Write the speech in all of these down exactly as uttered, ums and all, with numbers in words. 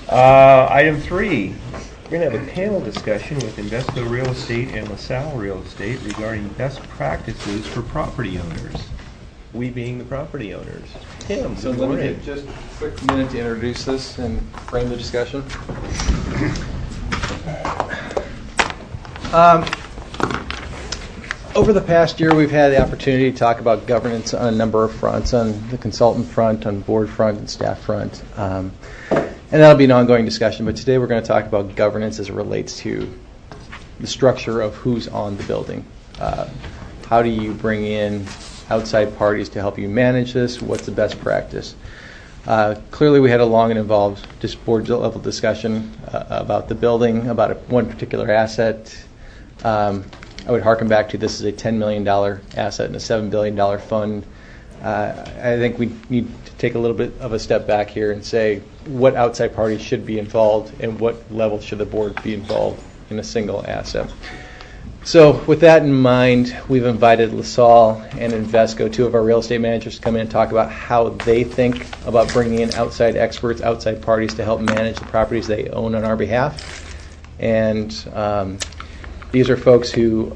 Uh, item three, we're going to have a panel discussion with Invesco Real Estate and LaSalle Real Estate regarding best practices for property owners. We being the property owners. Tim, so let me take just a quick minute to introduce this and frame the discussion. Um, over the past year, we've had the opportunity to talk about governance on a number of fronts, on the consultant front, on board front, and staff front. Um, and that'll be an ongoing discussion, but today we're going to talk about governance as it relates to the structure of who's on the building. Uh, how do you bring in outside parties to help you manage this? What's the best practice? Uh, clearly, we had a long and involved just board level discussion uh, about the building, about a, one particular asset. Um, I would harken back to this is a ten million dollars asset and a seven billion dollars fund. Uh, I think we need to take a little bit of a step back here and say what outside parties should be involved and what level should the board be involved in a single asset. So with that in mind, we've invited LaSalle and Invesco, two of our real estate managers, to come in and talk about how they think about bringing in outside experts, outside parties to help manage the properties they own on our behalf. And um, these are folks who,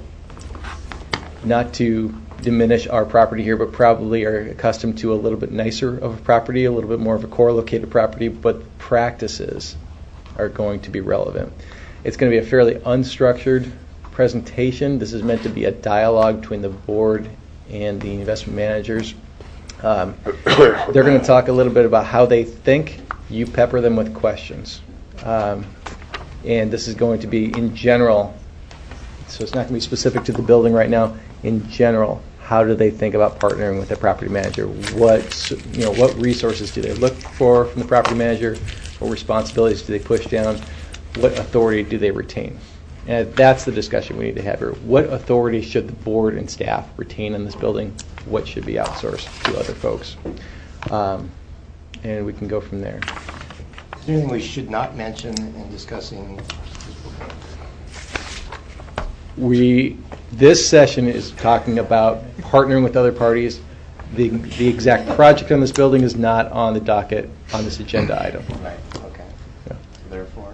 not to diminish our property here, but probably are accustomed to a little bit nicer of a property, a little bit more of a core located property, but practices are going to be relevant. It's going to be a fairly unstructured presentation. This is meant to be a dialogue between the board and the investment managers. Um, they're going to talk a little bit about how they think. You pepper them with questions. Um, and this is going to be in general, so it's not going to be specific to the building right now. In general, how do they think about partnering with a property manager? What, you know, what resources do they look for from the property manager? What responsibilities do they push down? What authority do they retain? And that's the discussion we need to have here. What authority should the board and staff retain in this building? What should be outsourced to other folks? Um, and we can go from there. Is there anything we should not mention in discussing? We, this session is talking about partnering with other parties. The, the exact project on this building is not on the docket on this agenda item. Right, okay. Yeah. Therefore,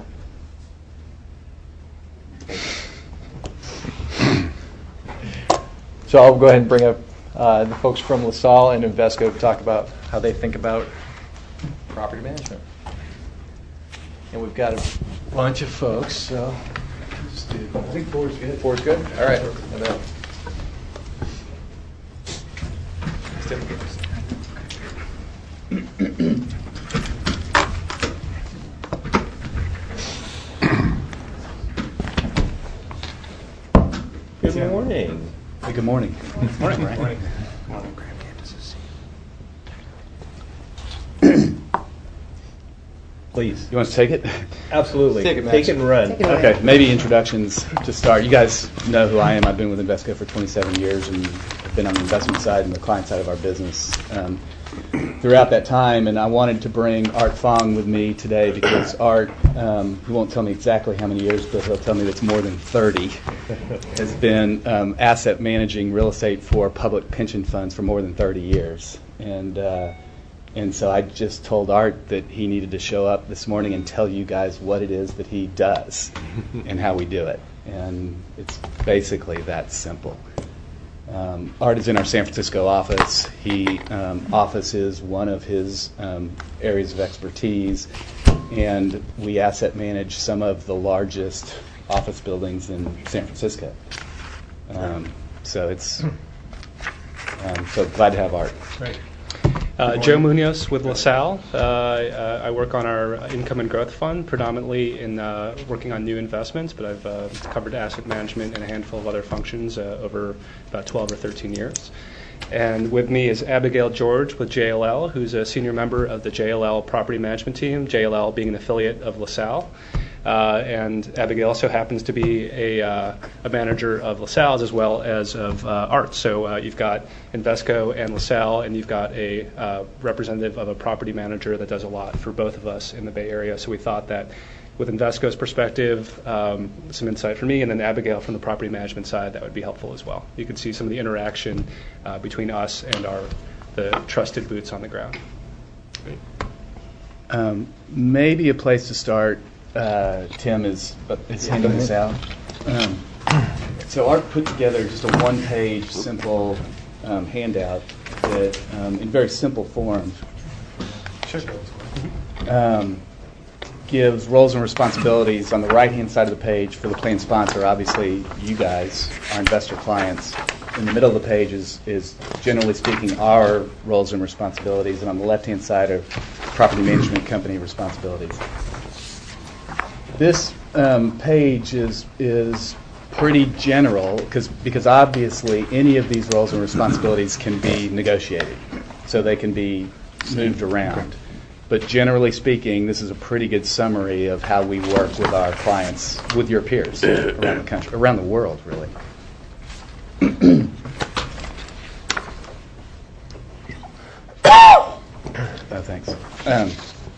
so I'll go ahead and bring up uh, the folks from LaSalle and Invesco to talk about how they think about property management. And we've got a bunch of folks, so just do, I think four's good. Four's good? All right. And then, Good morning. Hey, good morning. morning, Brian. morning. Please. You want to take it? Absolutely. Take it, Max. Take it and run. Take it away. Okay, maybe introductions to start. You guys know who I am. I've been with Invesco for twenty-seven years and I've been on the investment side and the client side of our business um, throughout that time. And I wanted to bring Art Fong with me today because Art, um, he won't tell me exactly how many years, but he'll tell me that's more than thirty, has been um, asset managing real estate for public pension funds for more than thirty years. And uh, And so I just told Art that he needed to show up this morning and tell you guys what it is that he does and how we do it. And it's basically that simple. Um, Art is in our San Francisco office. He um, office is one of his um, areas of expertise, and we asset manage some of the largest office buildings in San Francisco. Um, so it's um, so glad to have Art. Right. Uh, Joe Munoz with LaSalle. Uh, uh, I work on our income and growth fund, predominantly in uh, working on new investments, but I've uh, covered asset management and a handful of other functions uh, over about twelve or thirteen years. And with me is Abigail George with J L L, who's a senior member of the J L L property management team, J L L being an affiliate of LaSalle. Uh, and Abigail also happens to be a, uh, a manager of LaSalle's as well as of uh, Art. So uh, you've got Invesco and LaSalle, and you've got a uh, representative of a property manager that does a lot for both of us in the Bay Area. So we thought that with Invesco's perspective, um, some insight from me, and then Abigail from the property management side, that would be helpful as well. You could see some of the interaction uh, between us and our the trusted boots on the ground. Great. Um, maybe a place to start, uh, Tim, is, is handing this out. Um, so Art put together just a one-page, simple um, handout that, um, in very simple form, um, gives roles and responsibilities on the right-hand side of the page for the plan sponsor. Obviously, you guys, our investor clients. In the middle of the page is, is generally speaking, our roles and responsibilities, and on the left-hand side are property management company responsibilities. This um, page is is pretty general because because obviously any of these roles and responsibilities can be negotiated, so they can be moved around. But generally speaking, this is a pretty good summary of how we work with our clients, with your peers around the country, around the world, really. Oh, thanks. Um,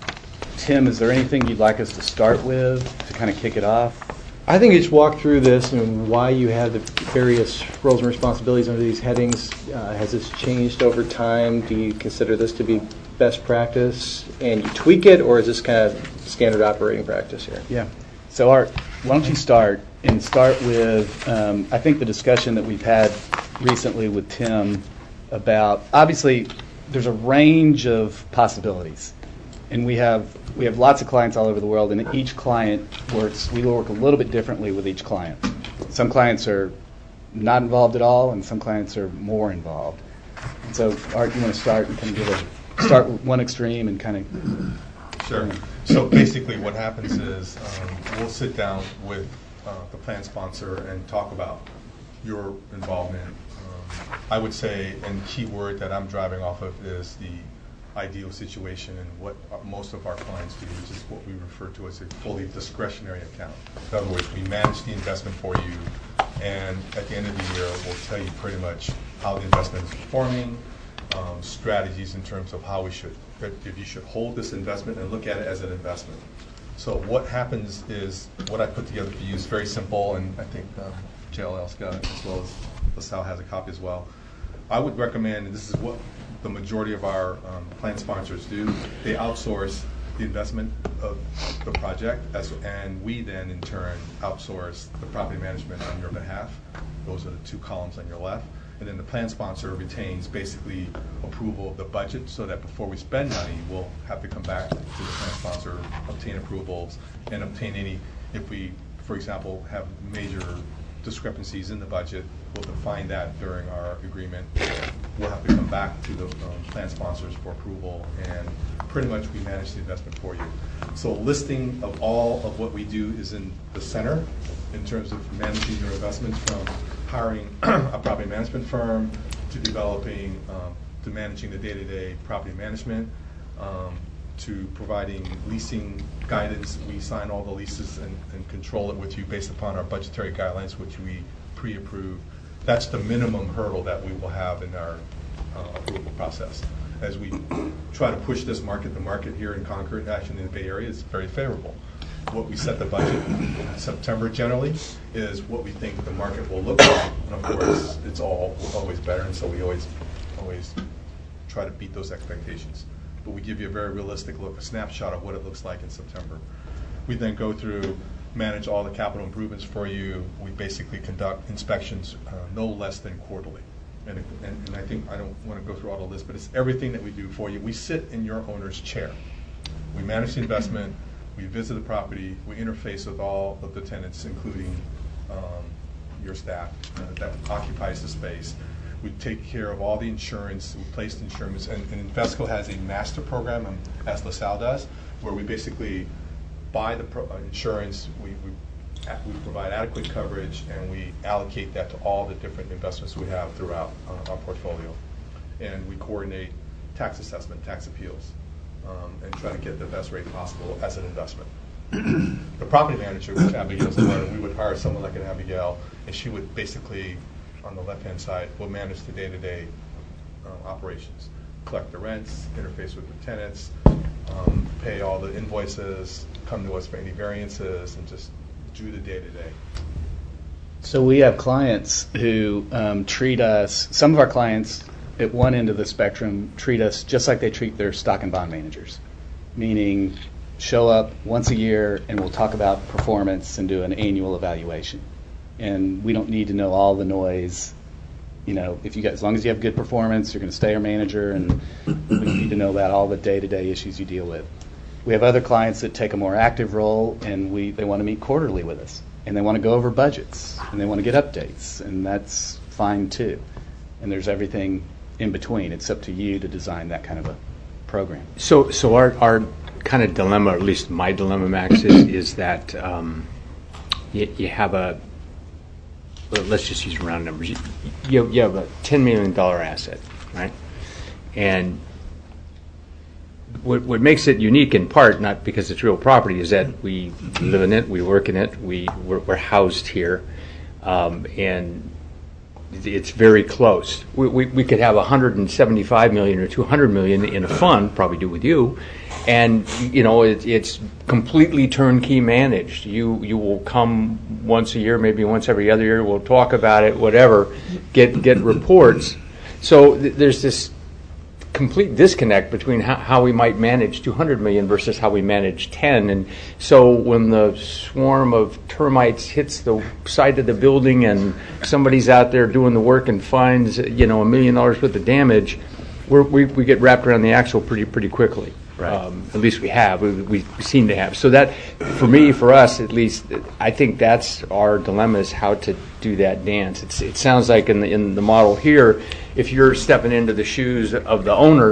Tim, is there anything you'd like us to start with to kind of kick it off? I think you just walk through this and why you have the various roles and responsibilities under these headings. Uh, has this changed over time? Do you consider this to be best practice and you tweak it, or is this kind of standard operating practice here? Yeah. So, Art, why don't you start and start with, um, I think, the discussion that we've had recently with Tim about, obviously, there's a range of possibilities. And we have we have lots of clients all over the world, and each client works, we work a little bit differently with each client. Some clients are not involved at all, and some clients are more involved. And so, Art, you want to start and kind of give a, start with one extreme and kind of... Sure. So basically what happens is um, we'll sit down with uh, the plan sponsor and talk about your involvement. Um, I would say, and key word that I'm driving off of is the ideal situation and what most of our clients do, which is what we refer to as a fully discretionary account. In other words, we manage the investment for you, and at the end of the year, we'll tell you pretty much how the investment is performing, um, strategies in terms of how we should, if you should hold this investment and look at it as an investment. So what happens is, what I put together for you is very simple, and I think um, J L L's got it, as well as LaSalle has a copy as well. I would recommend, and this is what the majority of our um, plan sponsors do, they outsource the investment of the project, as, and we then in turn outsource the property management on your behalf. Those are the two columns on your left. And then the plan sponsor retains basically approval of the budget, so that before we spend money, we'll have to come back to the plan sponsor, obtain approvals, and obtain any, if we, for example, have major discrepancies in the budget, we'll define that during our agreement. We'll have to come back to the um, plan sponsors for approval, and pretty much we manage the investment for you. So a listing of all of what we do is in the center in terms of managing your investments, from hiring a property management firm to developing, um, to managing the day-to-day property management, um, to providing leasing guidance. We sign all the leases and, and control it with you based upon our budgetary guidelines, which we pre-approve. That's the minimum hurdle that we will have in our uh, approval process. As we try to push this market, the market here in Concord, actually in the Bay Area, is very favorable. What we set the budget in September generally is what we think the market will look like, and of course it's all always better, and so we always always try to beat those expectations. But we give you a very realistic look, a snapshot of what it looks like in September. We then go through, manage all the capital improvements for you. We basically conduct inspections uh, no less than quarterly. And, and, and I think, I don't want to go through all the list, but it's everything that we do for you. We sit in your owner's chair. We manage the investment, we visit the property, we interface with all of the tenants, including um, your staff uh, that occupies the space. We take care of all the insurance, we place the insurance, and, and Invesco has a master program, um, as LaSalle does, where we basically buy the pro uh, insurance, we, we, we provide adequate coverage, and we allocate that to all the different investments we have throughout uh, our portfolio. And we coordinate tax assessment, tax appeals, um, and try to get the best rate possible as an investment. The property manager, which Abigail's learned, we would hire someone like an Abigail, and she would basically, on the left-hand side, will manage the day-to-day uh, operations, collect the rents, interface with the tenants, um, pay all the invoices, come to us for any variances, and just do the day-to-day. So we have clients who um, treat us, some of our clients at one end of the spectrum treat us just like they treat their stock and bond managers, meaning show up once a year and we'll talk about performance and do an annual evaluation. And we don't need to know all the noise. You know, if you got, as long as you have good performance, you're going to stay our manager, and we need to know about all the day-to-day issues you deal with. We have other clients that take a more active role, and we they want to meet quarterly with us, and they want to go over budgets, and they want to get updates, and that's fine too. And there's everything in between. It's up to you to design that kind of a program. So, so our, our kind of dilemma, or at least my dilemma, Max, is, is that um, you, you have a, well, let's just use round numbers. You, you, have, you have a ten million dollars asset, right? And what, what makes it unique in part, not because it's real property, is that we live in it, we work in it, we, we're, we're housed here, um, and it's very close. We, we, we could have one hundred seventy-five million dollars or two hundred million dollars in a fund, probably do with you, and you know it, it's completely turnkey managed. You you will come once a year, maybe once every other year. We'll talk about it, whatever. Get get reports. So th- there's this complete disconnect between how, how we might manage two hundred million dollars versus how we manage ten. And so when the swarm of termites hits the side of the building and somebody's out there doing the work and finds, you know, a million dollars worth of damage, we're, we we get wrapped around the axle pretty pretty quickly. Right. Um, at least we have. We, we seem to have. So that, for me, for us at least, I think that's our dilemma, is how to do that dance. It's, it sounds like in the in the model here, if you're stepping into the shoes of the owner,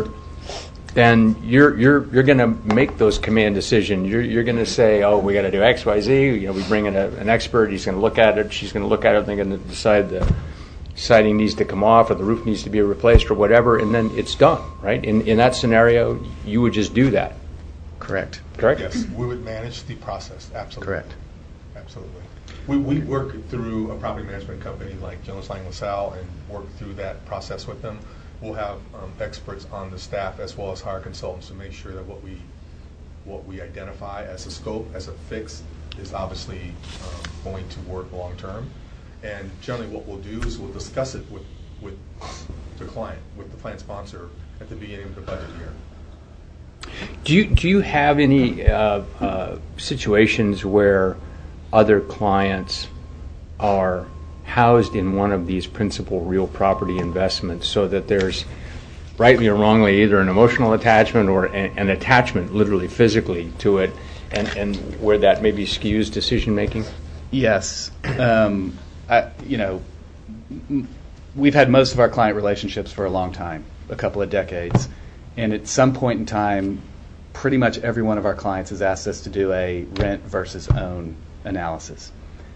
then you're you're you're going to make those command decisions. You're you're going to say, oh, we got to do X, Y, Z. You know, we bring in a, an expert. He's going to look at it. She's going to look at it. They're going to decide the siding needs to come off, or the roof needs to be replaced, or whatever, and then it's done, right? In in that scenario, you would just do that. Correct. Correct? Yes, we would manage the process, absolutely. Correct. Absolutely. We, we work through a property management company like Jones Lang LaSalle and work through that process with them. We'll have um, experts on the staff as well as hire consultants to make sure that what we what we identify as a scope, as a fix, is obviously um, going to work long term. And generally what we'll do is we'll discuss it with, with the client, with the plan sponsor at the beginning of the budget year. Do you do you have any uh, uh, situations where other clients are housed in one of these principal real property investments, so that there's, rightly or wrongly, either an emotional attachment or an, an attachment, literally physically, to it, and, and where that maybe skews decision making? Yes. Um, I, you know, m- we've had most of our client relationships for a long time, a couple of decades. And at some point in time, pretty much every one of our clients has asked us to do a rent versus own analysis.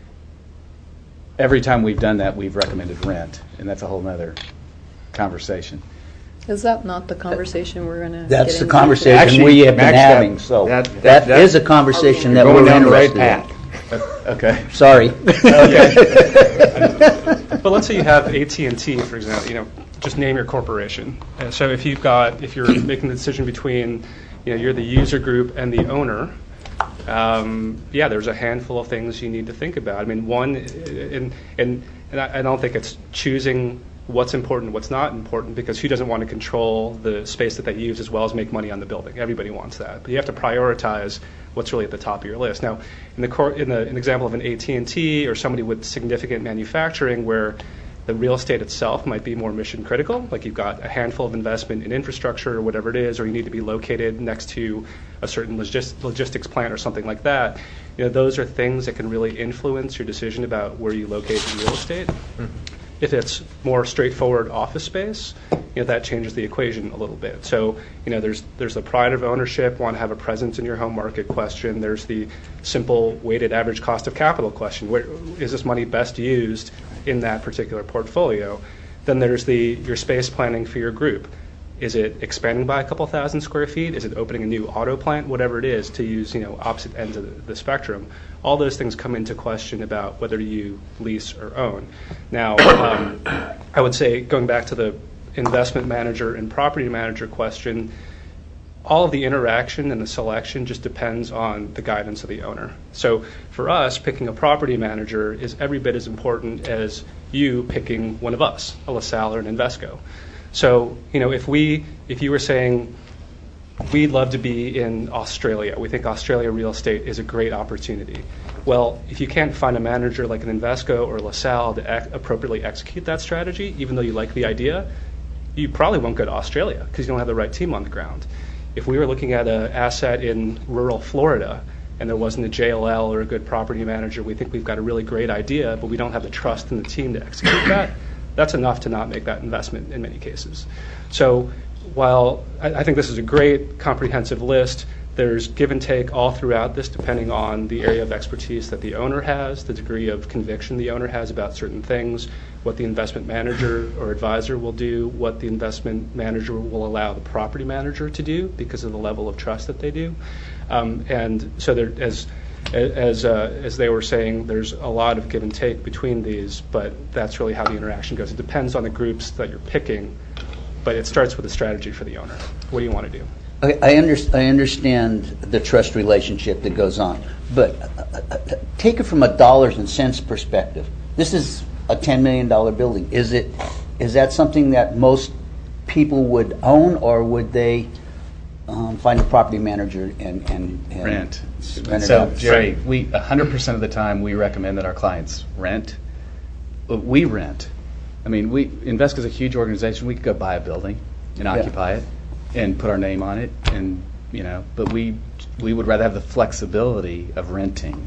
Every time we've done that, we've recommended rent, and that's a whole other conversation. Is that not the conversation we're going to That's get the into conversation Actually, we have been Max, that- having, so that- that that- that- is a conversation that Going we're down the right interested in. path. Okay. Sorry. But let's say you have A T and T, for example. You know, just name your corporation. And so if you've got, if you're making the decision between, you know, you're the user group and the owner, um, yeah, there's a handful of things you need to think about. I mean, one, and and and I, I don't think it's choosing what's important, what's not important, because who doesn't want to control the space that they use as well as make money on the building? Everybody wants that, but you have to prioritize what's really at the top of your list. Now, in the cor- in the an example of an A T and T or somebody with significant manufacturing, where the real estate itself might be more mission critical, like you've got a handful of investment in infrastructure or whatever it is, or you need to be located next to a certain logis- logistics plant or something like that. You know, those are things that can really influence your decision about where you locate your real estate. Mm-hmm. If it's more straightforward office space, you know, that changes the equation a little bit. So, you know, there's there's the pride of ownership, want to have a presence in your home market question. There's the simple weighted average cost of capital question. Where is this money best used in that particular portfolio? Then there's the your space planning for your group. Is it expanding by a couple thousand square feet? Is it opening a new auto plant? Whatever it is, to use, you know, opposite ends of the, the spectrum. All those things come into question about whether you lease or own. Now, um, I would say, going back to the investment manager and property manager question, all of the interaction and the selection just depends on the guidance of the owner. So for us, picking a property manager is every bit as important as you picking one of us, a LaSalle or an Invesco. So, you know, if we, if you were saying, we'd love to be in Australia. We think Australia real estate is a great opportunity. Well, if you can't find a manager like an Invesco or LaSalle to ex- appropriately execute that strategy, even though you like the idea, you probably won't go to Australia because you don't have the right team on the ground. If we were looking at an asset in rural Florida and there wasn't a J L L or a good property manager, we think we've got a really great idea, but we don't have the trust in the team to execute that, that's enough to not make that investment in many cases. So while I, I think this is a great comprehensive list, there's give and take all throughout this depending on the area of expertise that the owner has, the degree of conviction the owner has about certain things, what the investment manager or advisor will do, what the investment manager will allow the property manager to do because of the level of trust that they do. Um, and so there, as as uh, as they were saying, there's a lot of give and take between these, but that's really how the interaction goes. It depends on the groups that you're picking, but it starts with a strategy for the owner. What do you want to do? I, I, under, I understand the trust relationship that goes on, but uh, take it from a dollars and cents perspective. This is a ten million dollars building. Is it? Is that something that most people would own, or would they um, find a property manager and, and, and rent? rent it so, out? Jerry, we one hundred percent of the time we recommend that our clients rent. But we rent. I mean, we Invesco is a huge organization. We could go buy a building and Yeah. occupy it and put our name on it, and you know. But we we would rather have the flexibility of renting.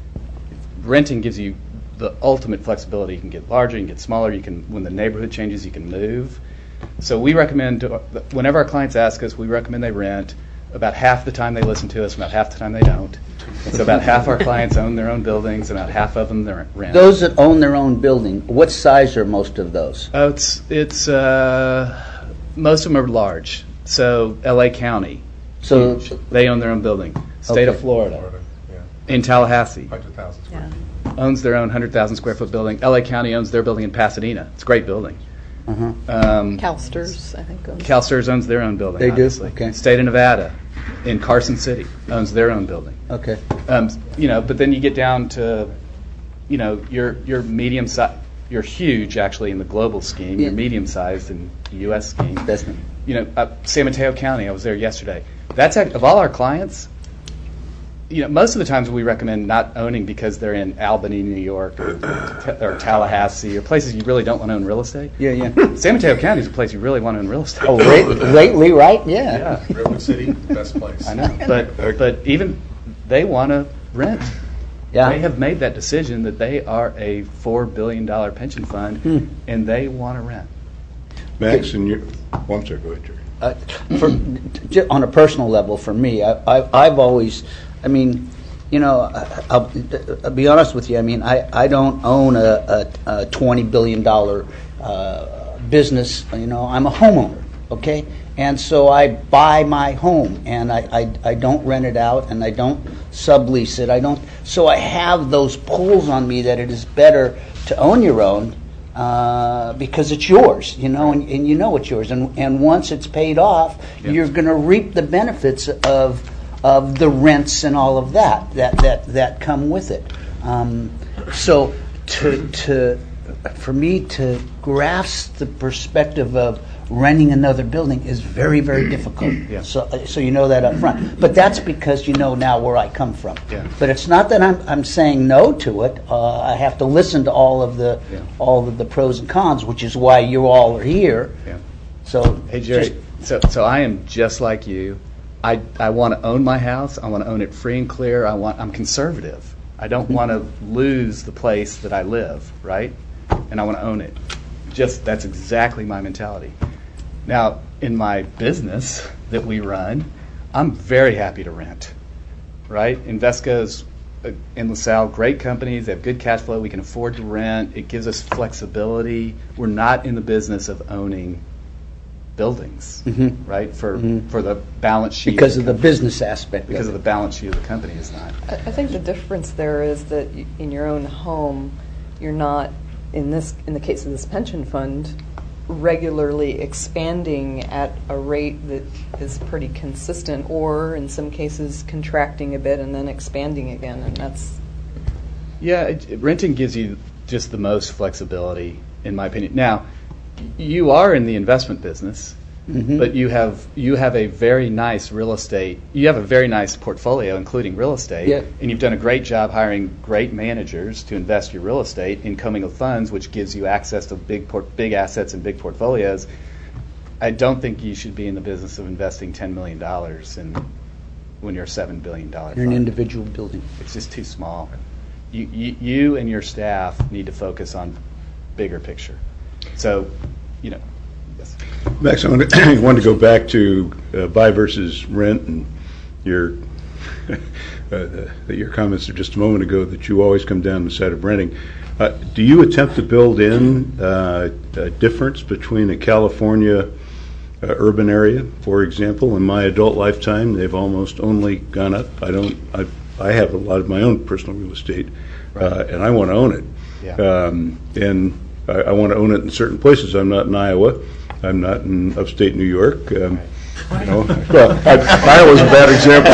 Renting gives you the ultimate flexibility. You can get larger, you can get smaller. You can, when the neighborhood changes, you can move. So we recommend, to, whenever our clients ask us, we recommend they rent. About half the time they listen to us, about half the time they don't. So about half our clients own their own buildings, and about half of them they rent. Those that own their own building, what size are most of those? Oh, it's it's uh, most of them are large. So L A County, So huge. They own their own building. State Okay. of Florida, Florida, yeah, in Tallahassee, hundred thousand square Yeah. feet. owns their own one hundred thousand square foot building. L A County owns their building in Pasadena. It's a great building. uh-huh. Um, CalSTRS, I think. owns- CalSTRS owns their own building. They do? obviously. Okay. State of Nevada, in Carson City, owns their own building. Okay. Um, you know, but then you get down to, you know, you're you're medium size. You're huge actually in the global scheme. Yeah. You're medium sized in the U S scheme. That's me. You know, uh, San Mateo County. I was there yesterday. That's act- of all our clients. You know, most of the times we recommend not owning because they're in Albany, New York, or, or Tallahassee, or places you really don't want to own real estate. Yeah, yeah. San Mateo County is a place you really want to own real estate. Oh, lately, lately, right? Yeah. yeah. Redwood City, best place. I know, but but even they want to rent. Yeah. They have made that decision that they are a four billion dollar pension fund, Hmm. and they want to rent. Max, and you, oh, I'm sorry, go ahead, Jerry. Uh, for, j- on a personal level, for me, I, I, I've always, I mean, you know, I- I'll, I'll be honest with you. I mean, I, I don't own a, a, a twenty billion dollars uh, business. You know, I'm a homeowner, okay? And so I buy my home, and I, I, I don't rent it out, and I don't sublease it. I don't. So I have those pulls on me that it is better to own your own. Uh, because it's yours, you know, and, and you know it's yours, and and once it's paid off, Yeah. you're going to reap the benefits of of the rents and all of that that that, that come with it. Um, so to to for me to grasp the perspective of renting another building is very very difficult. Yeah. So so you know that up front, but that's because you know now where I come from. Yeah. But it's not that I'm I'm saying no to it. Uh, I have to listen to all of the Yeah. all of the pros and cons, which is why you all are here. Yeah. So Hey Jerry, just- so so I am just like you. I I want to own my house. I want to own it free and clear. I want I'm conservative. I don't want to lose the place that I live, right? And I want to own it. Just that's exactly my mentality. Now, in my business that we run, I'm very happy to rent, right? Invesco's uh, in LaSalle, great companies. They have good cash flow. We can afford to rent. It gives us flexibility. We're not in the business of owning buildings, Mhm. right? For Mhm. for the balance sheet. because of the business aspect. because of of it. the balance sheet of the company is not. I I think the difference there is that y- in your own home, you're not, in this, in the case of this pension fund, regularly expanding at a rate that is pretty consistent, or in some cases contracting a bit and then expanding again, and that's Yeah, it, it- renting gives you just the most flexibility, in my opinion. Now, you are in the investment business, Mhm. But you have you have a very nice real estate. You have a very nice portfolio, including real estate, Yeah. and you've done a great job hiring great managers to invest your real estate in commingled funds, which gives you access to big port, big assets and big portfolios. I don't think you should be in the business of investing ten million dollars in when you're a seven billion dollar You're an fund. individual building. It's just too small. You, you you and your staff need to focus on bigger picture. So, you know. Yes. Max, I wanted I wanted to go back to uh, buy versus rent, and your uh, uh, your comments just a moment ago that you always come down the side of renting. Uh, do you attempt to build in uh, a difference between a California uh, urban area, for example? In my adult lifetime, they've almost only gone up. I don't. I, I have a lot of my own personal real estate, uh, and I want to own it. Yeah. Um, and I, I want to own it in certain places. I'm not in Iowa. I'm not in upstate New York. Um, you know, well, I, Iowa's a bad example.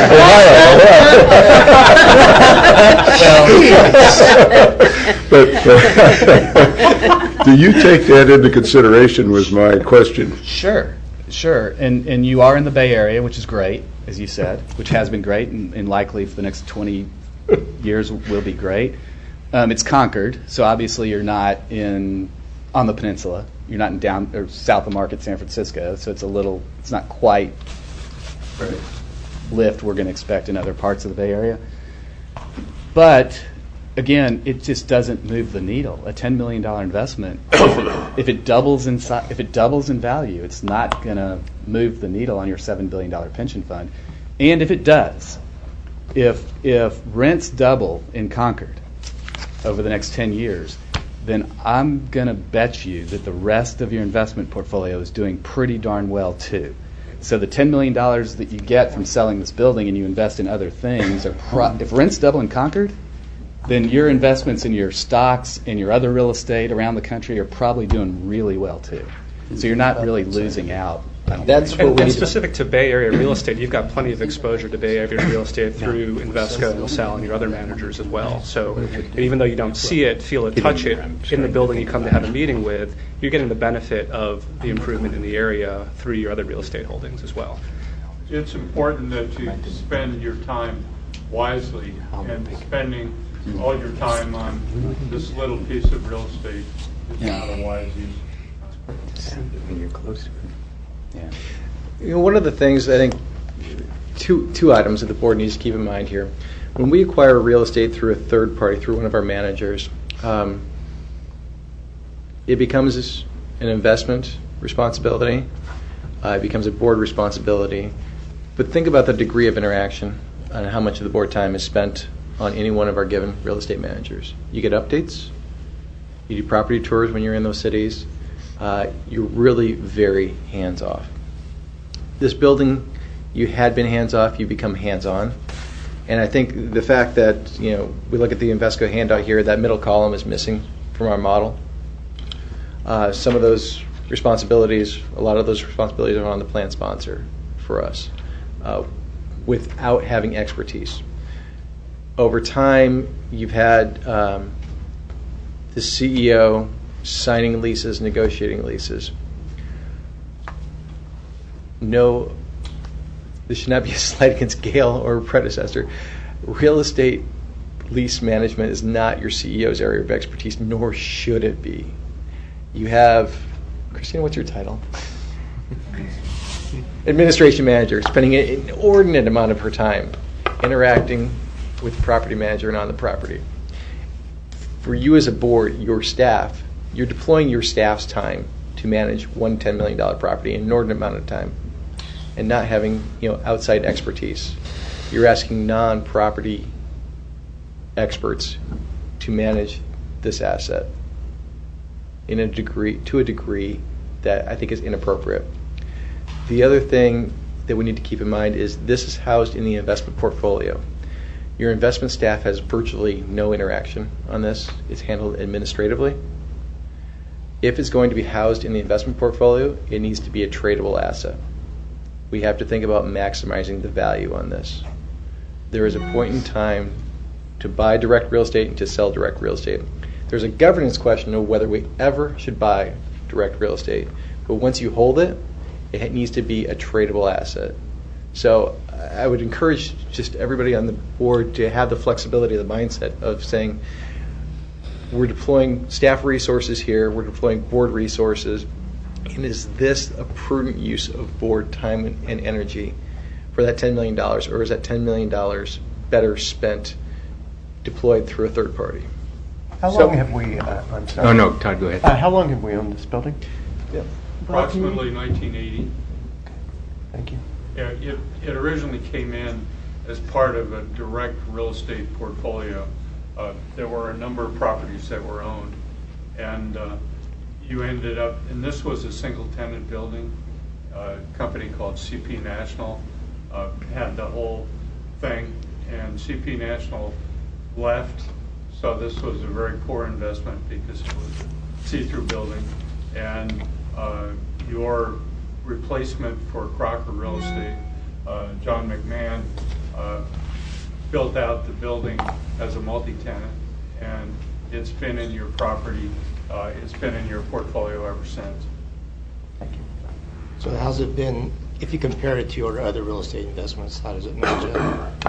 but uh, do you take that into consideration? Was my question. Sure, sure. And and you are in the Bay Area, which is great, as you said, which has been great, and, and likely for the next twenty years will be great. Um, it's Concord, so obviously you're not in on the peninsula. You're not in down or south of Market, San Francisco, so it's a little. It's not quite the lift we're going to expect in other parts of the Bay Area. But again, it just doesn't move the needle. A ten million dollar investment, if it, if it doubles in si- if it doubles in value, it's not going to move the needle on your seven billion dollar pension fund. And if it does, if if rents double in Concord over the next ten years, then I'm going to bet you that the rest of your investment portfolio is doing pretty darn well too. So the ten million dollars that you get from selling this building and you invest in other things, are pro- if rents double in Concord, then your investments in your stocks and your other real estate around the country are probably doing really well too. So you're not really losing out. I don't That's think. what And, we and need. specific to Bay Area real estate, you've got plenty of exposure to Bay Area real estate through Invesco and LaSalle and your other managers as well. So even though you don't see it, feel it, touch it in the building you come to have a meeting with, you're getting the benefit of the improvement in the area through your other real estate holdings as well. It's important that you spend your time wisely, and spending all your time on this little piece of real estate is not a wise use. When you're close to it. Yeah. You know, one of the things I think, two two items that the board needs to keep in mind here. When we acquire real estate through a third party, through one of our managers, um, it becomes an investment responsibility. Uh, it becomes a board responsibility. But think about the degree of interaction and how much of the board time is spent on any one of our given real estate managers. You get updates. You do property tours when you're in those cities. Uh, you're really very hands-off. This building, you had been hands-off, you become hands-on. And I think the fact that, you know, we look at the Invesco handout here, that middle column is missing from our model. Uh, some of those responsibilities, a lot of those responsibilities are on the plan sponsor for us, uh, without having expertise. Over time, you've had um, the C E O signing leases, negotiating leases. No, this should not be a slight against Gail or predecessor. Real estate lease management is not your C E O's area of expertise, nor should it be. You have, Christina, what's your title? Administration manager, spending an inordinate amount of her time interacting with the property manager and on the property. For you as a board, your staff, you're deploying your staff's time to manage one ten million dollars property in an inordinate amount of time and not having, you know, outside expertise. You're asking non-property experts to manage this asset in a degree, to a degree that I think is inappropriate. The other thing that we need to keep in mind is this is housed in the investment portfolio. Your investment staff has virtually no interaction on this. It's handled administratively. If it's going to be housed in the investment portfolio, it needs to be a tradable asset. We have to think about maximizing the value on this. There is a point in time to buy direct real estate and to sell direct real estate. There's a governance question of whether we ever should buy direct real estate. But once you hold it, It needs to be a tradable asset. So I would encourage just everybody on the board to have the flexibility, the mindset of saying, we're deploying staff resources here, we're deploying board resources, and is this a prudent use of board time and, and energy for that ten million dollars, or is that ten million dollars better spent deployed through a third party? How So- long have we, uh, I'm sorry. Oh, no, Todd, go ahead. Uh, How long have we owned this building? Approximately nineteen eighty. Thank you. Yeah, it, it originally came in as part of a direct real estate portfolio. Uh, There were a number of properties that were owned, and uh, you ended up, and this was a single-tenant building. A company called C P National uh, had the whole thing, and C P National left, so this was a very poor investment because it was a see-through building. And uh, your replacement for Crocker Real Estate, uh, John McMahon, uh, built out the building as a multi-tenant, and it's been in your property, uh, it's been in your portfolio ever since. Thank you. So how's it been, if you compare it to your other real estate investments, how does it match up?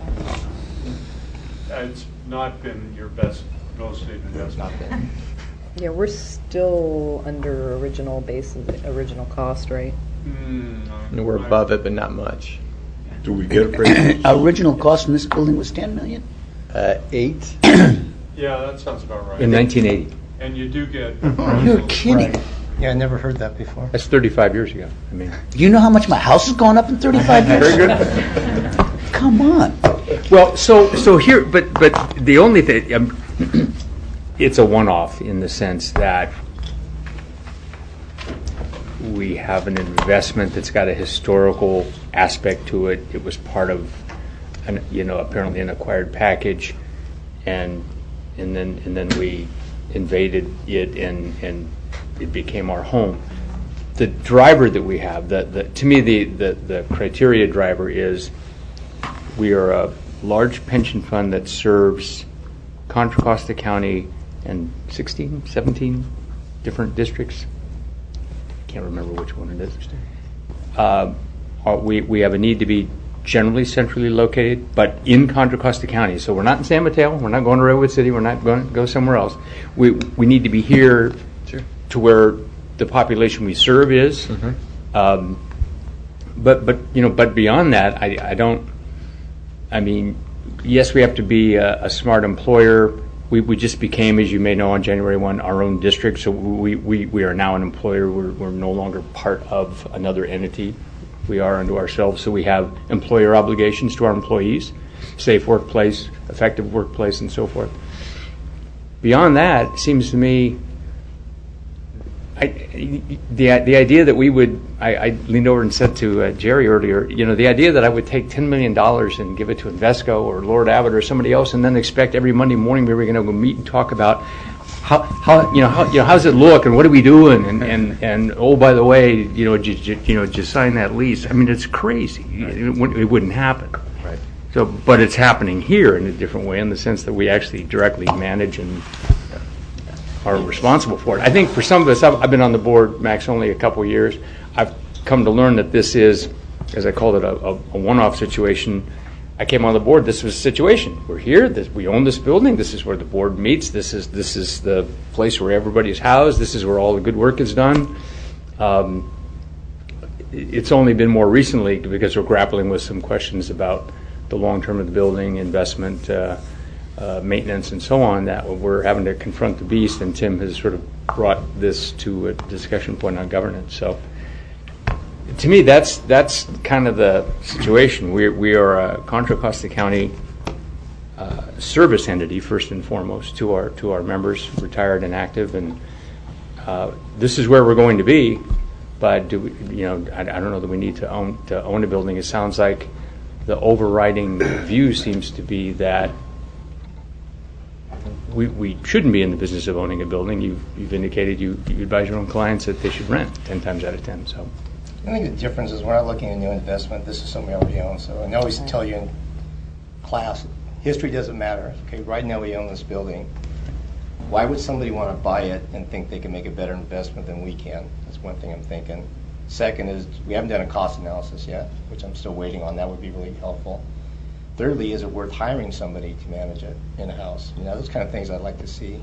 It's not been your best real estate investment. Not been. Yeah, we're still under original basis, original cost, right? Mm, no, And we're I- above it, but not much. Do we get appraisals? Original cost in this building was ten million? Uh, eight. Yeah, that sounds about right. In nineteen eighty. And you do get. You're kidding. Yeah, I never heard that before. That's thirty-five years ago. I mean, Do you know how much my house has gone up in thirty-five years? very good. Come on. Well, so so here, but but the only thing, um, it's a one-off in the sense that we have an investment that's got a historical aspect to it. It was part of, an, you know, apparently an acquired package, and and then and then we invaded it, and and it became our home. The driver that we have, the, the to me the, the the criteria driver is, we are a large pension fund that serves Contra Costa County and sixteen, seventeen different districts. Can't remember which one it is. Uh, uh, we, we have a need to be generally centrally located, but in Contra Costa County. So we're not in San Mateo, we're not going to Redwood City, we're not going to go somewhere else. We, we need to be here Sure. to where the population we serve is. Um, but, but, you know, but beyond that, I, I don't, I mean, yes, we have to be a, a smart employer. We, we just became, as you may know, on January first, our own district, so we, we, we are now an employer. We're, we're no longer part of another entity. We are unto ourselves, so we have employer obligations to our employees, safe workplace, effective workplace, and so forth. Beyond that, it seems to me, I, the the idea that we would, I, I leaned over and said to uh, Jerry earlier, you know, the idea that I would take ten million dollars and give it to Invesco or Lord Abbott or somebody else, and then expect every Monday morning we were going to go meet and talk about how, how you know, how, you know, how's it look and what are we doing, and, and, and oh, by the way, you know, just, you know, just sign that lease. I mean, it's crazy. Right. It, wouldn't, it wouldn't happen. Right. So, but it's happening here in a different way, in the sense that we actually directly manage and are responsible for it. I think for some of us, I've, I've been on the board, Max, only a couple years. I've come to learn that this is, as I called it, a, a, a one-off situation. I came on the board, this was a situation. We're here, this, we own this building, this is where the board meets, this is this is the place where everybody is housed, this is where all the good work is done. Um, it's only been more recently, because we're grappling with some questions about the long-term of the building, investment, uh, uh, maintenance, and so on, that we're having to confront the beast, and Tim has sort of brought this to a discussion point on governance. So, to me, that's that's kind of the situation. We we are a Contra Costa County uh, service entity first and foremost to our to our members, retired and active, and uh, this is where we're going to be. But do we, you know? I, I don't know that we need to own to own a building. It sounds like the overriding view seems to be that we we shouldn't be in the business of owning a building. You've you've indicated you you advise your own clients that they should rent ten times out of ten. So. I think the difference is we're not looking at a new investment. This is something we already own. So I always tell you in class, history doesn't matter. Okay, right now we own this building. Why would somebody want to buy it and think they can make a better investment than we can? That's one thing I'm thinking. Second is, we haven't done a cost analysis yet, which I'm still waiting on. That would be really helpful. Thirdly, is it worth hiring somebody to manage it in-house? You know, those kind of things I'd like to see.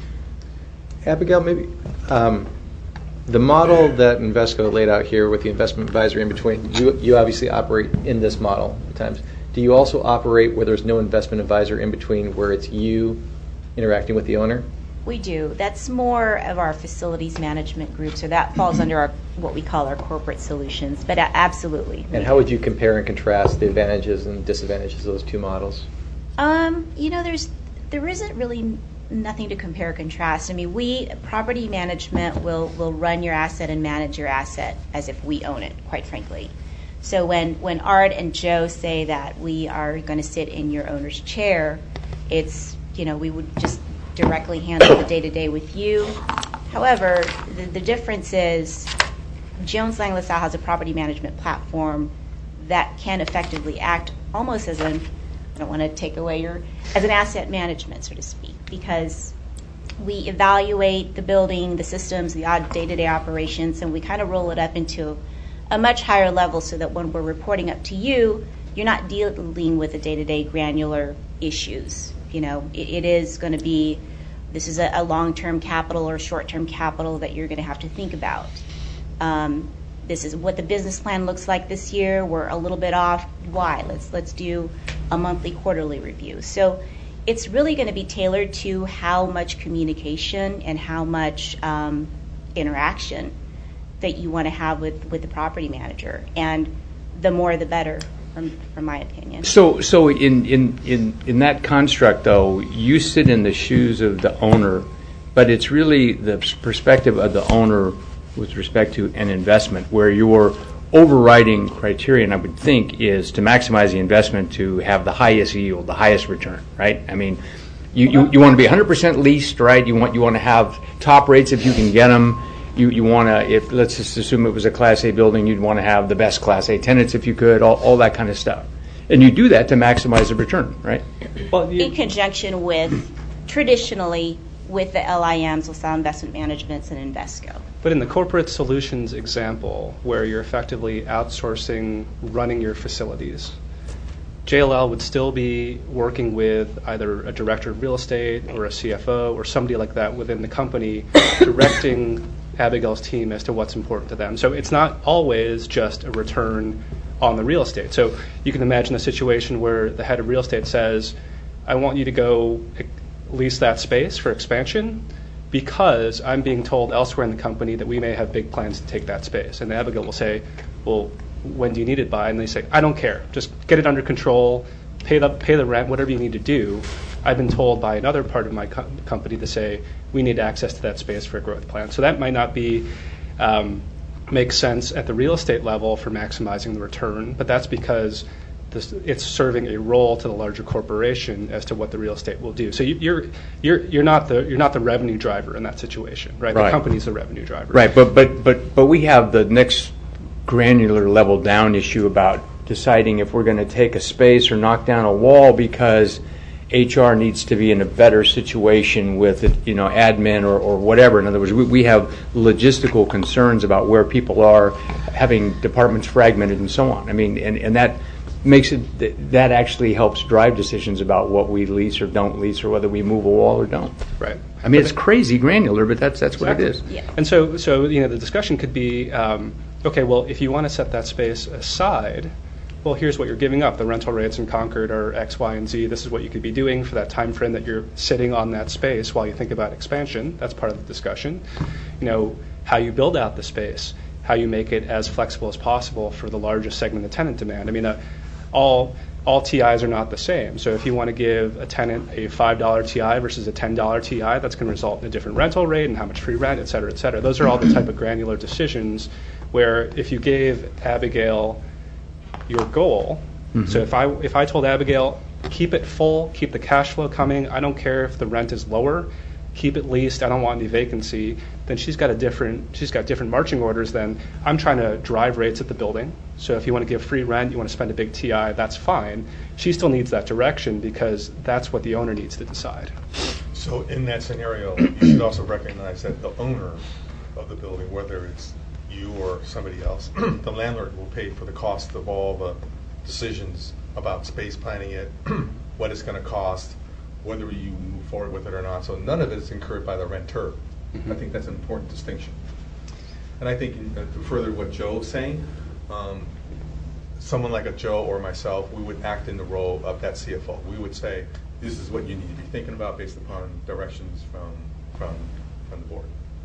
Abigail, maybe um, the model that Invesco laid out here with the investment advisory in between, you, you obviously operate in this model at times. Do you also operate where there's no investment advisor in between, where it's you interacting with the owner? We do. That's more of our facilities management group, so that falls under our what we call our corporate solutions, but uh, absolutely. And how would you compare and contrast the advantages and disadvantages of those two models? Um, you know, there's there isn't really nothing to compare or contrast. I mean, we, property management, will will run your asset and manage your asset as if we own it, quite frankly. So when, when Art and Joe say that we are going to sit in your owner's chair, it's, you know, we would just directly handle the day-to-day with you. However, the, the difference is Jones Lang LaSalle has a property management platform that can effectively act almost as an, I don't want to take away your, as an asset management, so to speak, because we evaluate the building, the systems, the odd day-to-day operations, and we kind of roll it up into a much higher level so that when we're reporting up to you, you're not dealing with the day-to-day granular issues. You know, it, it is going to be, this is a, a long-term capital or short-term capital that you're going to have to think about. Um, this is what the business plan looks like this year. We're a little bit off. Why? Let's let's do a monthly, quarterly review. So it's really going to be tailored to how much communication and how much um, interaction that you want to have with, with the property manager. And the more the better, from, from my opinion. So so in, in, in, in that construct, though, you sit in the shoes of the owner, but it's really the perspective of the owner with respect to an investment, where your overriding criterion, I would think, is to maximize the investment to have the highest yield, the highest return, right? I mean, you, you, you want to be one hundred percent leased, right? You want you want to have top rates if you can get them. You, you want to, if let's just assume it was a Class A building, you'd want to have the best Class A tenants if you could, all, all that kind of stuff. And you do that to maximize the return, right? Well, in conjunction with, traditionally, with the L I Ms, LaSalle Investment Managements and Invesco. But in the corporate solutions example, where you're effectively outsourcing running your facilities, J L L would still be working with either a director of real estate or a C F O or somebody like that within the company, directing Abigail's team as to what's important to them. So it's not always just a return on the real estate. So you can imagine a situation where the head of real estate says, I want you to go lease that space for expansion because I'm being told elsewhere in the company that we may have big plans to take that space. And Abigail will say, well, when do you need it by? And they say, I don't care. Just get it under control, pay the, pay the rent, whatever you need to do. I've been told by another part of my co- company to say, we need access to that space for a growth plan. So that might not be um, make sense at the real estate level for maximizing the return, but that's because this, it's serving a role to the larger corporation as to what the real estate will do. So you, you're you're you're not the you're not the revenue driver in that situation, right? Right. The company's the revenue driver. Right, but but but but we have the next granular level down issue about deciding if we're going to take a space or knock down a wall because H R needs to be in a better situation with it, you know, admin or, or whatever. In other words, we, we have logistical concerns about where people are, having departments fragmented and so on. I mean, and, and that makes it, that actually helps drive decisions about what we lease or don't lease or whether we move a wall or don't. Right. I mean, it's crazy granular, but that's that's Exactly. what it is. Yeah. And so, so you know, the discussion could be, um, okay, well, if you want to set that space aside, well, here's what you're giving up. The rental rates in Concord are X, Y, and Z. This is what you could be doing for that time frame that you're sitting on that space while you think about expansion. That's part of the discussion. You know, how you build out the space, how you make it as flexible as possible for the largest segment of tenant demand. I mean, uh, all all T Is are not the same. So if you want to give a tenant a five dollar T I versus a ten dollar T I, that's going to result in a different rental rate and how much free rent, et cetera, et cetera. Those are all the type of granular decisions where if you gave Abigail your goal, mm-hmm. so if I if I told Abigail, keep it full, keep the cash flow coming, I don't care if the rent is lower, keep it leased, I don't want any vacancy, then she's got a different she's got different marching orders than I'm trying to drive rates at the building. So if you want to give free rent, you want to spend a big T I, that's fine. She still needs that direction because that's what the owner needs to decide. So in that scenario, you should also recognize that the owner of the building, whether it's you or somebody else, the landlord will pay for the cost of all the decisions about space planning it, what it's going to cost, whether you move forward with it or not. So none of it is incurred by the renter. Mm-hmm. I think that's an important distinction. And I think uh, to further what Joe's saying, um, someone like a Joe or myself, we would act in the role of that C F O. We would say, this is what you need to be thinking about based upon directions from from, from the board.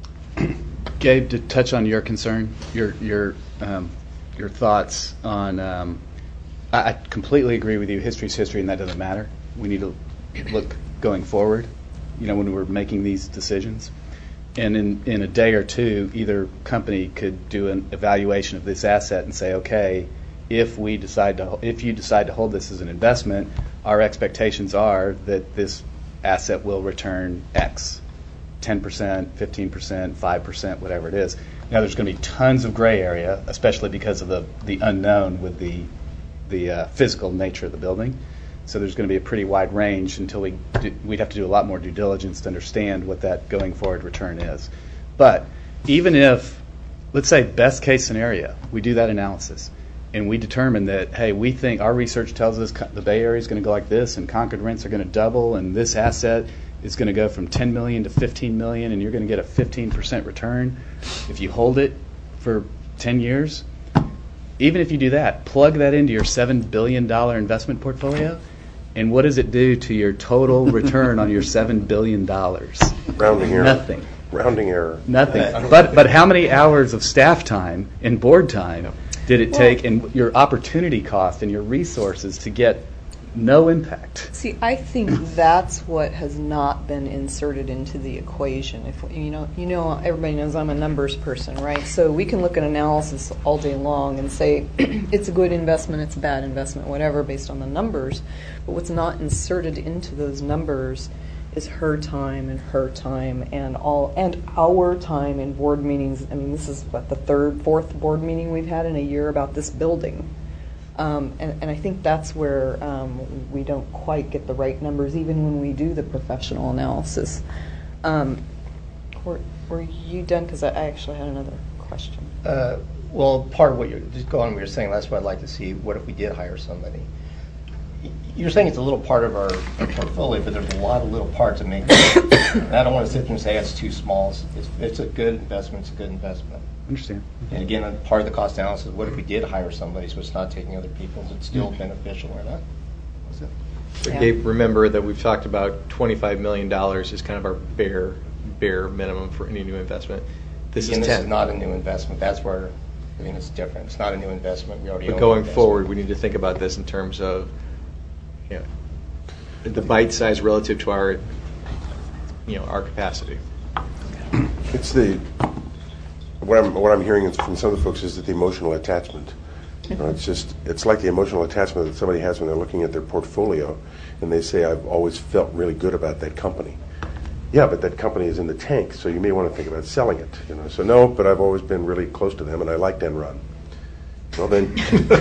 Gabe, to touch on your concern, your your um, your thoughts on, um, I, I completely agree with you. History's history, and that doesn't matter. We need to look going forward. You know, when we're making these decisions, and in in a day or two, either company could do an evaluation of this asset and say, okay, if we decide to, if you decide to hold this as an investment, our expectations are that this asset will return X. ten percent, fifteen percent, five percent, whatever it is. Now, there's going to be tons of gray area, especially because of the, the unknown with the the uh, physical nature of the building. So there's going to be a pretty wide range until we do, we'd have to do a lot more due diligence to understand what that going forward return is. But even if, let's say best case scenario, we do that analysis and we determine that, hey, we think our research tells us the Bay Area is going to go like this and Concord rents are going to double and this asset is going to go from ten million dollars to fifteen million dollars and you're going to get a fifteen percent return if you hold it for ten years. Even if you do that, plug that into your seven billion dollars investment portfolio, and what does it do to your total return on your seven billion dollars? Rounding error. Nothing. Rounding error. Nothing. But but how many hours of staff time and board time did it take, and your opportunity cost and your resources to get no impact? See, I think that's what has not been inserted into the equation. If you know, you know, everybody knows I'm a numbers person, right? So we can look at analysis all day long and say it's a good investment, it's a bad investment, whatever, based on the numbers. But what's not inserted into those numbers is her time and her time and all and our time in board meetings. I mean, this is what the third, fourth board meeting we've had in a year about this building. Um, and, and I think that's where um, we don't quite get the right numbers, even when we do the professional analysis. Um, were, were you done? Because I, I actually had another question. Uh, well, part of what you're just going on, what you're saying, that's what I'd like to see. What if we did hire somebody? You're saying it's a little part of our, our portfolio, but there's a lot of little parts that make it. And I don't want to sit there and say it's too small. It's, it's, it's a good investment. It's a good investment. Understand. And again, part of the cost analysis, what if we did hire somebody so it's not taking other people's, it's still mm-hmm. beneficial or not? What's it? So Yeah. Gabe, remember that we've talked about twenty-five million dollars is kind of our bare, bare minimum for any new investment. This Again, is this ten. is not a new investment. That's where, I mean, it's different. It's not a new investment. We already But own going the forward, we need to think about this in terms of, you know, the bite size relative to our, you know, our capacity. It's the, what I'm, what I'm hearing is from some of the folks is that the emotional attachment. You know, it's just, it's like the emotional attachment that somebody has when they're looking at their portfolio and they say, I've always felt really good about that company. Yeah, but that company is in the tank, so you may want to think about selling it. You know, so no, but I've always been really close to them and I liked Enron. Well then,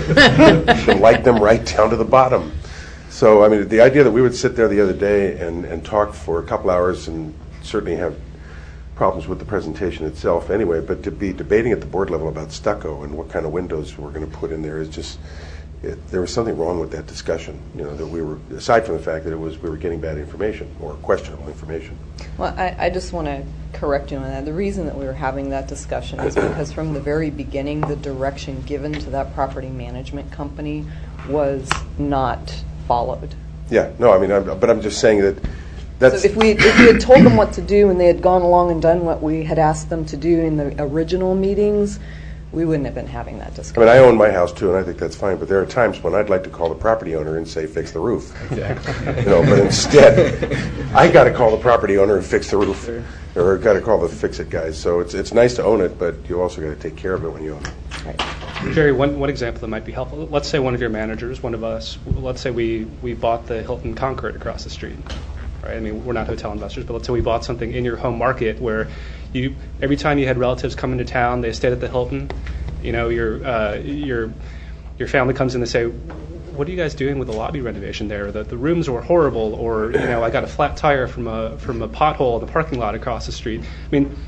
you like them right down to the bottom. So, I mean, the idea that we would sit there the other day and, and talk for a couple hours and certainly have problems with the presentation itself anyway, but to be debating at the board level about stucco and what kind of windows we're going to put in there is just, it, there was something wrong with that discussion, you know, that we were, aside from the fact that it was, we were getting bad information or questionable information. Well, I, I just want to correct you on that. The reason that we were having that discussion is because from the very beginning, the direction given to that property management company was not followed. Yeah, no, I mean, I'm, but I'm just saying that that's... So if we, if we had told them what to do and they had gone along and done what we had asked them to do in the original meetings, we wouldn't have been having that discussion. I mean, I own my house too, and I think that's fine, but there are times when I'd like to call the property owner and say, fix the roof. Exactly. You know, but instead, I got to call the property owner and fix the roof. Or got to call the fix-it guys. So it's it's nice to own it, but you also got to take care of it when you own it. Right. Jerry, one, one example that might be helpful. Let's say one of your managers, one of us, let's say we, we bought the Hilton Concord across the street. Right? I mean, we're not hotel investors, but let's say we bought something in your home market where you every time you had relatives come into town, they stayed at the Hilton. You know, your uh, your your family comes in and say, what are you guys doing with the lobby renovation there? The the rooms were horrible, or you know, I got a flat tire from a from a pothole in the parking lot across the street. I mean,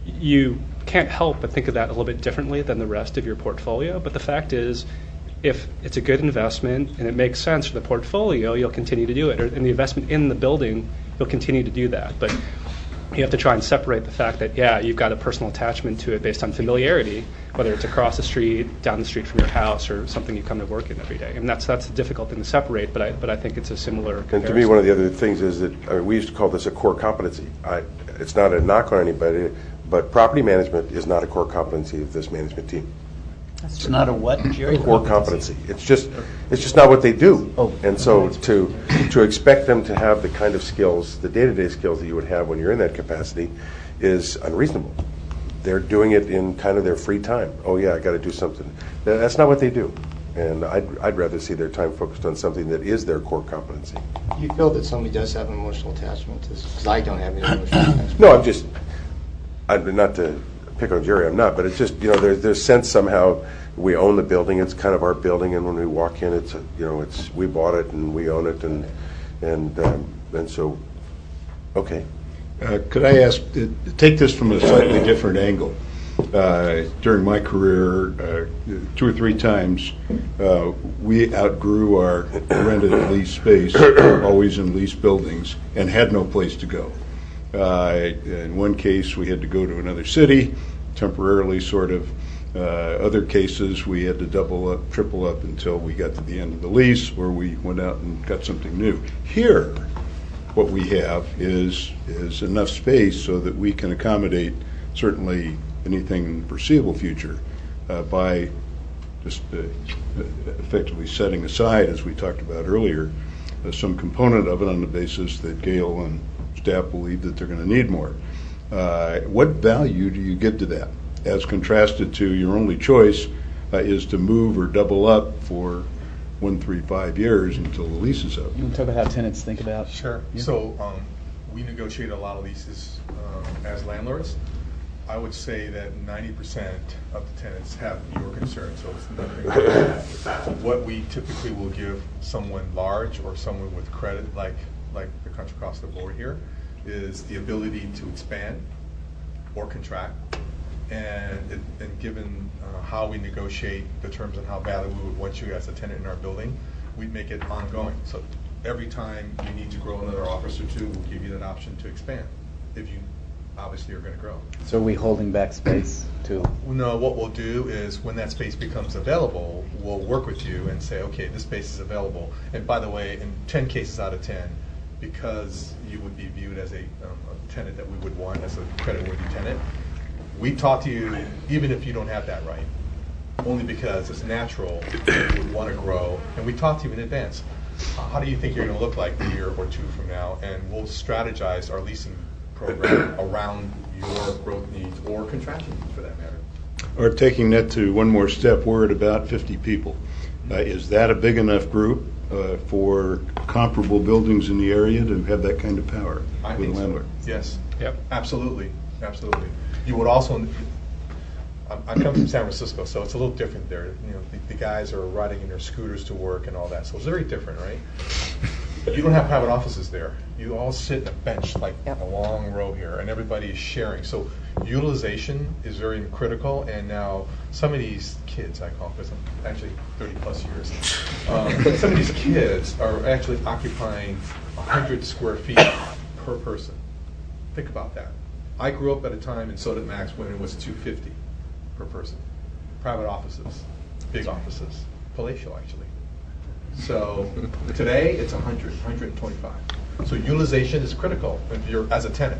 you can't help but think of that a little bit differently than the rest of your portfolio. But the fact is, if it's a good investment and it makes sense for the portfolio, you'll continue to do it. Or in the investment in the building, you'll continue to do that. But you have to try and separate the fact that, yeah, you've got a personal attachment to it based on familiarity, whether it's across the street, down the street from your house, or something you come to work in every day. And that's that's a difficult thing to separate, but I but I think it's a similar comparison. And to me, one of the other things is that I mean, we used to call this a core competency. I, it's not a knock on anybody, but property management is not a core competency of this management team. It's not a what, Jerry? Core competency. It's just, it's just not what they do. Oh. And so to to expect them to have the kind of skills, the day-to-day skills that you would have when you're in that capacity, is unreasonable. They're doing it in kind of their free time. Oh yeah, I got to do something. That's not what they do. And I'd I'd rather see their time focused on something that is their core competency. You feel that somebody does have an emotional attachment to this? Because I don't have any emotional attachment. No, I'm just, I'm not to pick on Jerry, I'm not, but it's just, you know, there's there's sense somehow we own the building. It's kind of our building, and when we walk in, it's a, you know, it's we bought it and we own it, and and um, and so, okay. Uh, could I ask, uh, take this from a slightly different angle? Uh, during my career, uh, two or three times, uh, we outgrew our rented lease space, always in leased buildings, and had no place to go. Uh, in one case, we had to go to another city, temporarily sort of. Uh, other cases, we had to double up, triple up until we got to the end of the lease, where we went out and got something new. Here, what we have is is enough space so that we can accommodate certainly anything in the foreseeable future uh, by just uh, effectively setting aside, as we talked about earlier, uh, some component of it on the basis that Gail and staff believe that they're going to need more. Uh, what value do you give to that, as contrasted to your only choice uh, is to move or double up for one, three, five years until the lease is up? You want to talk about how tenants think about? Sure. Yeah. So um, we negotiate a lot of leases um, as landlords. I would say that ninety percent of the tenants have your concern, so it's nothing like that. What we typically will give someone large or someone with credit, like like the country across the board here, is the ability to expand or contract. And, it, and given uh, how we negotiate the terms and how badly we would want you as a tenant in our building, we'd make it ongoing. So every time you need to grow another office or two, we'll give you that option to expand if you obviously are going to grow. So are we holding back space too? No, what we'll do is when that space becomes available, we'll work with you and say, okay, this space is available. And by the way, in ten cases out of ten, because you would be viewed as a, um, a tenant that we would want as a creditworthy tenant, we talk to you even if you don't have that right, only because it's natural that you would want to grow, and we talk to you in advance. Uh, how do you think you're going to look like a year or two from now? And we'll strategize our leasing program around your growth needs or contraction needs, for that matter. Or taking that to one more step, we're at about fifty people. Uh, is that a big enough group uh, for comparable buildings in the area to have that kind of power I with think a landlord? So. Yes. Yep. Absolutely. Absolutely. You would also, I I come from San Francisco, so it's a little different there. You know, the, the guys are riding in their scooters to work and all that, so it's very different, right? You don't have private offices there. You all sit in a bench, like Yep. a long row here, and everybody is sharing. So utilization is very critical, and now some of these kids, I call them, because I'm actually thirty plus years, um, but some of these kids are actually occupying one hundred square feet per person. Think about that. I grew up at a time, and so did Max, when it was two hundred fifty per person. Private offices, big offices, palatial actually. So today it's one hundred, one hundred twenty-five. So utilization is critical if you're as a tenant.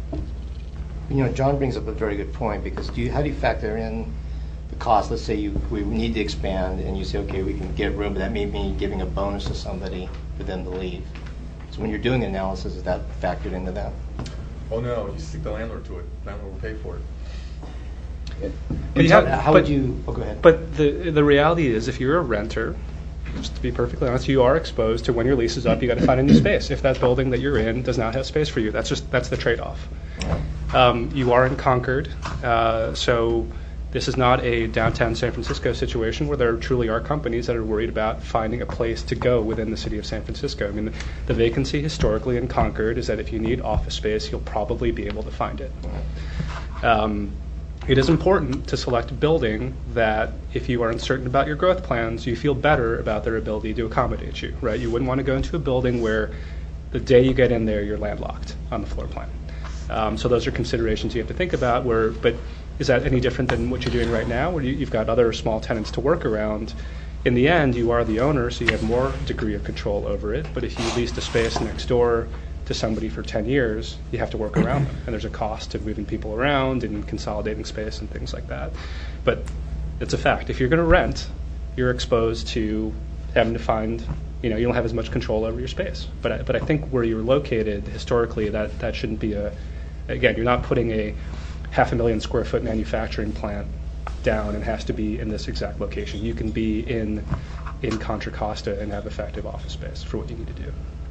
You know, John brings up a very good point, because do you, how do you factor in the cost? Let's say you we need to expand, and you say, okay, we can get room, but that may mean giving a bonus to somebody for them to leave. So when you're doing the analysis, is that factored into that? Oh no, you stick the landlord to it. Landlord will pay for it. But you So have- how but- would you? Oh, go ahead. But the the reality is, if you're a renter, just to be perfectly honest, you are exposed to when your lease is up. You got to find a new space. If that building that you're in does not have space for you, that's just that's the trade-off. Um, you are in Concord, uh, so This is not a downtown San Francisco situation where there truly are companies that are worried about finding a place to go within the city of San Francisco. I mean, the, the vacancy historically in Concord is that if you need office space, you'll probably be able to find it. Um, it is important to select a building that, if you are uncertain about your growth plans, you feel better about their ability to accommodate you, right? You wouldn't want to go into a building where the day you get in there, you're landlocked on the floor plan. Um, so those are considerations you have to think about. Where, but is that any different than what you're doing right now, where you, you've got other small tenants to work around? In the end, you are the owner, so you have more degree of control over it. But if you leased a space next door to somebody for ten years, you have to work around them. And there's a cost to moving people around and consolidating space and things like that. But it's a fact. If you're going to rent, you're exposed to having to find, you know, you don't have as much control over your space. But I, but I think where you're located historically, that, that shouldn't be a, again, you're not putting a half a million square foot manufacturing plant down and has to be in this exact location. You can be in in Contra Costa and have effective office space for what you need to do.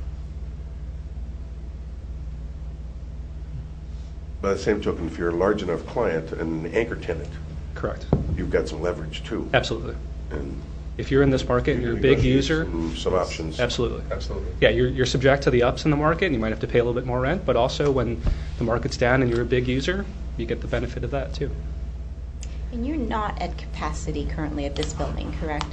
By the same token, if you're a large enough client and an anchor tenant, correct, you've got some leverage too. Absolutely. And if you're in this market and you're a big user, some, some options. Absolutely. Absolutely. Yeah, you're, you're subject to the ups in the market, and you might have to pay a little bit more rent, but also when the market's down and you're a big user, you get the benefit of that too. And you're not at capacity currently at this building, correct?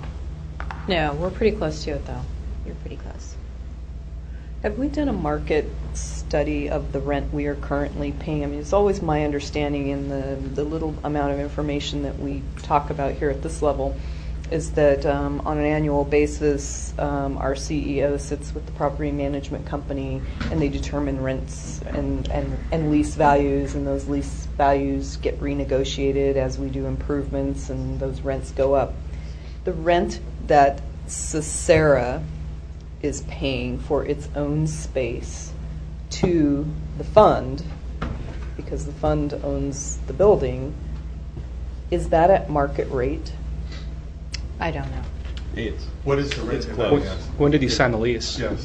No, we're pretty close to it, though. You're pretty close. Have we done a market study of the rent we are currently paying? I mean, it's always my understanding in the, the little amount of information that we talk about here at this level is that um, on an annual basis, um, our C E O sits with the property management company and they determine rents and, and, and lease values, and those lease values get renegotiated as we do improvements and those rents go up. The rent that Cicera is paying for its own space to the fund, because the fund owns the building, is that at market rate? I don't know. It's What is the rate? It's in close. that? Yes. When did he sign the lease? Yes.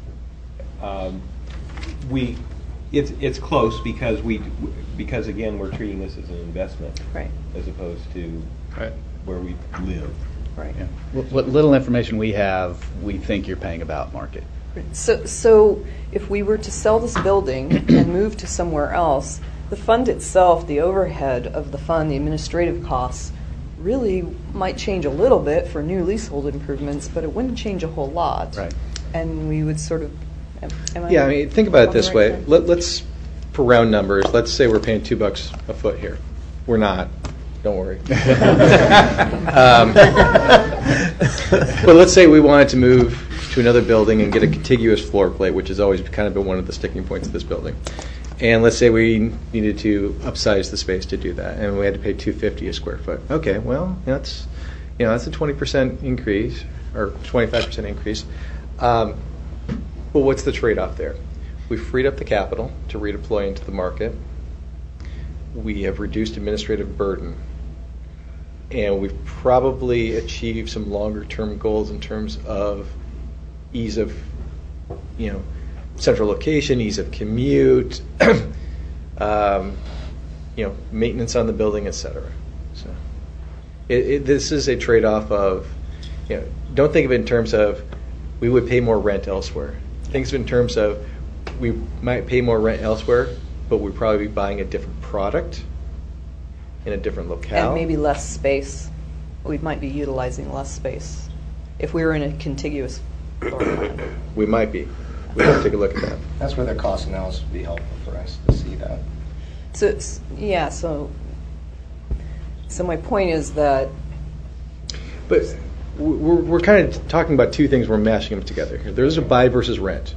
um, we it's it's close because we because again we're treating this as an investment, Right. as opposed to Right. where we live. Right. Yeah. What, what little information we have, we think you're paying about market. So, so if we were to sell this building and move to somewhere else, the fund itself, the overhead of the fund, the administrative costs, really might change a little bit for new leasehold improvements, but it wouldn't change a whole lot. Right. And we would sort of. Am, am I Yeah, I mean, think about it on this the way. right track? Let, let's, for round numbers, let's say we're paying two bucks a foot here. We're not. Don't worry. um, but let's say we wanted to move to another building and get a contiguous floor plate, which has always kind of been one of the sticking points of this building. And let's say we needed to upsize the space to do that, and we had to pay two fifty a square foot. Okay, well, that's you know that's a twenty percent increase or twenty-five percent increase. Um, but what's the trade-off there? We've freed up the capital to redeploy into the market. We have reduced administrative burden, and we've probably achieved some longer-term goals in terms of ease of, you know, central location, ease of commute, um, you know, maintenance on the building, et cetera. So, it, it, this is a trade-off of, you know, don't think of it in terms of we would pay more rent elsewhere. Think of it in terms of we might pay more rent elsewhere, but we'd probably be buying a different product in a different locale. And maybe less space. We might be utilizing less space if we were in a contiguous floor plan. We might be. We have to take a look at that. That's where the cost analysis would be helpful for us to see that. So it's, yeah, so so my point is that. But we're, we're kind of talking about two things. We're mashing them together here. There's a buy versus rent.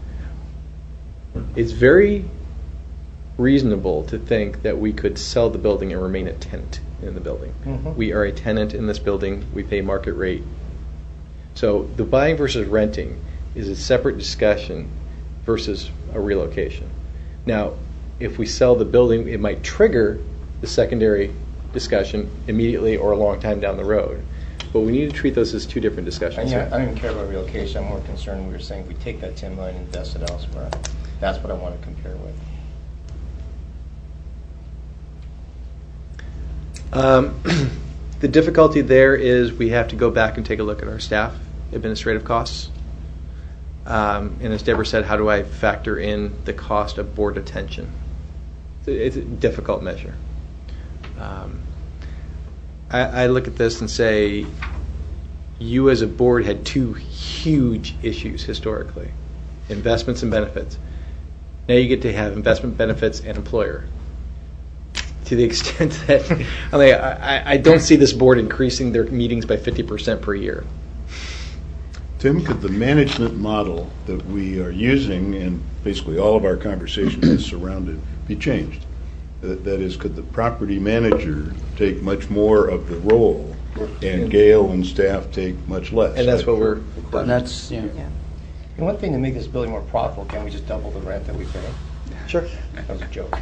It's very reasonable to think that we could sell the building and remain a tenant in the building. Mhm. We are a tenant in this building. We pay market rate. So the buying versus renting is a separate discussion versus a relocation. Now, if we sell the building, it might trigger the secondary discussion immediately or a long time down the road. But we need to treat those as two different discussions. And yeah, I don't even care about relocation. I'm more concerned, we were saying, if we take that ten million and invest it elsewhere. That's what I want to compare with. Um, the difficulty there is we have to go back and take a look at our staff administrative costs. Um, and as Deborah said, how do I factor in the cost of board attention? It's a difficult measure. Um, I, I look at this and say, you as a board had two huge issues historically, investments and benefits. Now you get to have investment, benefits, and employer. To the extent that, I mean, I, I don't see this board increasing their meetings by fifty percent per year. Tim, could the management model that we are using, and basically all of our conversation is surrounded, be changed? That, that is, could the property manager take much more of the role, and Gail and staff take much less? And that's what we're. That's, yeah. Yeah. And one thing to make this building more profitable, can't we just double the rent that we pay? Sure. That was a joke.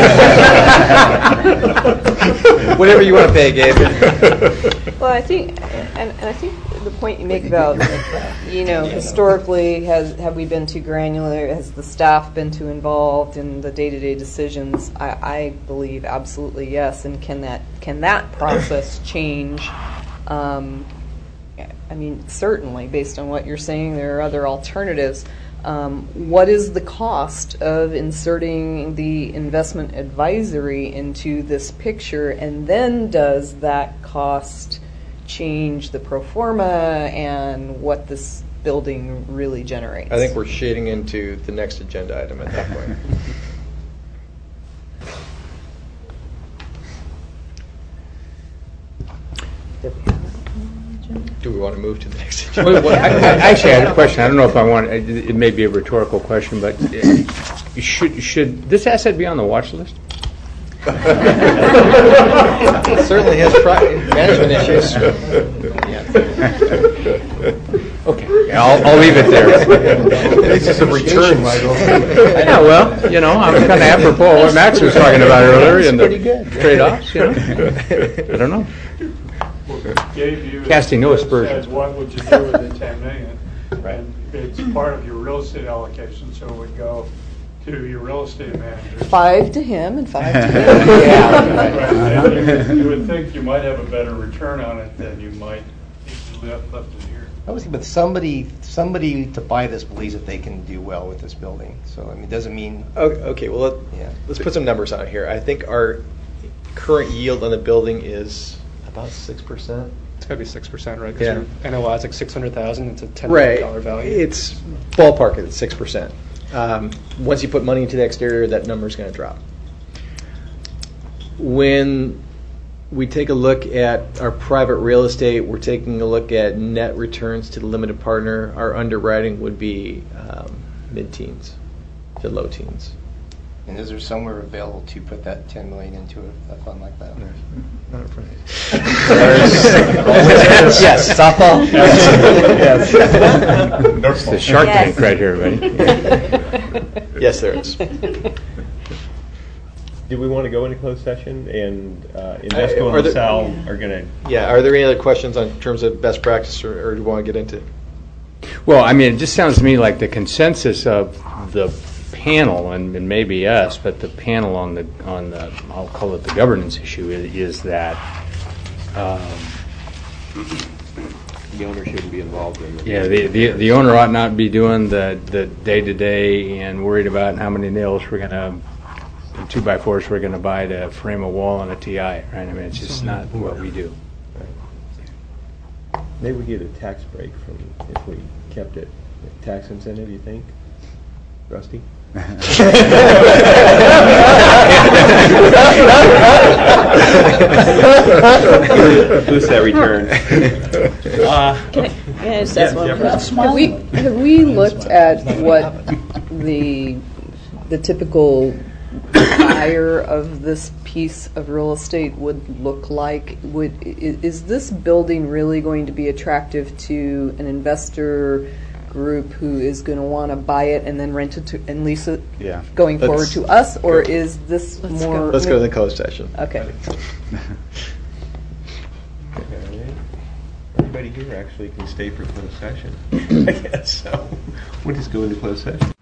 Whatever you want to pay, Gabe. Well, I think, and, and I think the point you make about, you know, historically, has have we been too granular? Has the staff been too involved in the day-to-day decisions? I, I believe absolutely yes. And can that can that process change? Um, I mean, certainly, based on what you're saying, there are other alternatives. Um, what is the cost of inserting the investment advisory into this picture, and then does that cost change the pro forma and what this building really generates? I think we're shading into the next agenda item at that point. Do we want to move to the next agenda? Well, well, I, I actually had a question. I don't know if I want, it, it may be a rhetorical question, but uh, should, should this asset be on the watch list? It certainly has pri- management issues. Okay, I'll, I'll leave it there. This is a return, Michael. Yeah, well, you know, I'm kind of apropos of what Max was talking about earlier and the trade-offs, you know. I don't know. Gave you Casting no said, aspersions. what would you do with the ten million? Right. And it's part of your real estate allocation, so it would go to your real estate manager. Five to him and five to him. Yeah. Right. And you, you would think you might have a better return on it than you might if you left, left it here. Obviously, but somebody, somebody to buy this believes that they can do well with this building. So I mean, it doesn't mean. Okay, okay, well, let, Yeah. let's put some numbers on it here. I think our current yield on the building is about six percent. It's got to be six percent, right? Yeah. Because your N O I is like six hundred thousand. It's a ten million dollar value. It's ballpark at six percent. Um, once you put money into the exterior, that number is going to drop. When we take a look at our private real estate, we're taking a look at net returns to the limited partner. Our underwriting would be um, mid-teens to low teens. And is there somewhere available to put that ten million into a, a fund like that? Not in front of Yes, softball. Yes. It's the Shark Yes. Tank right here, buddy. Yes, there is. Do we want to go into closed session and uh, Invesco are and there- LaSalle are going to? Yeah, are there any other questions on terms of best practice, or, or do you want to get into? Well, I mean, it just sounds to me like the consensus of the panel, and, and maybe us, but the panel on the on the I'll call it the governance issue is, is that um, The owner shouldn't be involved in it. yeah the, the the owner ought not be doing the the day to day and worried about how many nails we're gonna two by fours we're gonna buy to frame a wall on a T I, right? I mean, it's just not what we do. Maybe we get a tax break from if we kept it. Tax incentive, you think, Rusty? Boost that return. Uh, Can I, can I just Yeah, ask one yeah. question? Have we, have we looked at what the, the typical buyer of this piece of real estate would look like? Would, i- is this building really going to be attractive to an investor group who is going to want to buy it and then rent it to, and lease it Yeah. going forward Let's to us? Or go. is this more? Let's go to the closed session. Okay. Okay. Everybody here actually can stay for closed session, I guess, so we'll just go into closed session.